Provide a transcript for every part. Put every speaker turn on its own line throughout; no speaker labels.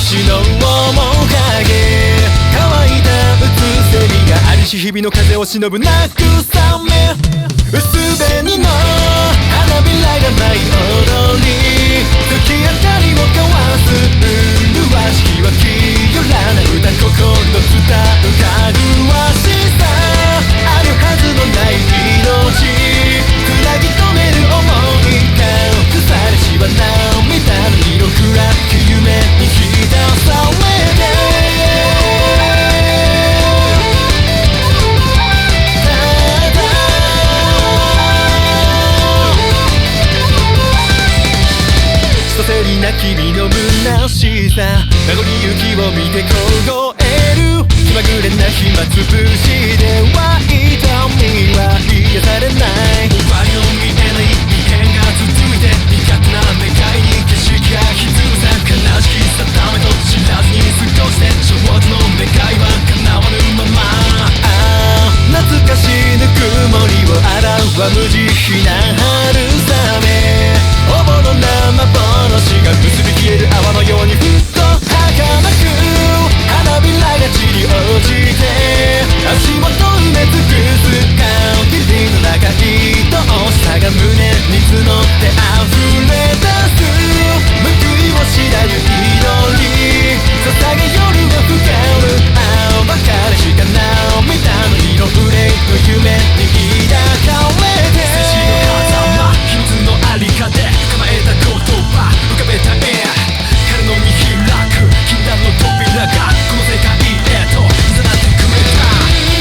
昔の面影乾いたうつせみがありし日々の風を忍ぶなくさめ薄紅の花びらが舞い踊り月明かりを交わす麗しきは清らな歌心伝うかぐわしさあるはずのない命つなぎ止める想いが腐れしは涙の色暗く夢に浸されてな君の虚しさ名残雪を見て凍える気まぐれな暇つぶしでは痛みは癒されない終わりの見えない異変が続いて苦手な願いに景色が歪むさ悲しき定めと知らずに過ごして少女の願いは叶わぬまま懐かしぬくもりを洗うは無慈悲な春雨おぼろな幻が結び消える泡のようにふっと儚く花びらが散り落ちて足元埋め尽くす香りの中愛おしさが胸に募って溢れ出す報いを知らぬ祈り捧げ夜が深る青ばかりしか涙の色憂いの夢に抱かれて静止の狭間一つのありかで構えた言葉浮かべた絵彼の見開く禁断の扉がこの世界へと誘ってくれた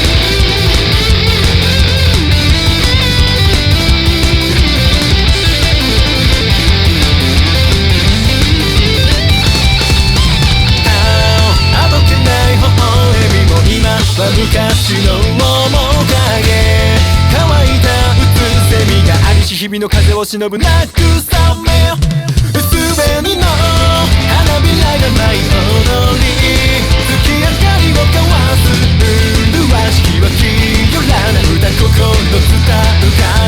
あどけない微笑みも今は昔の面影乾いたうつせみがありし日々の風を忍ぶなくさめ薄紅の花びらが舞い踊り月明かりを交わす麗しきは清らな歌心伝うか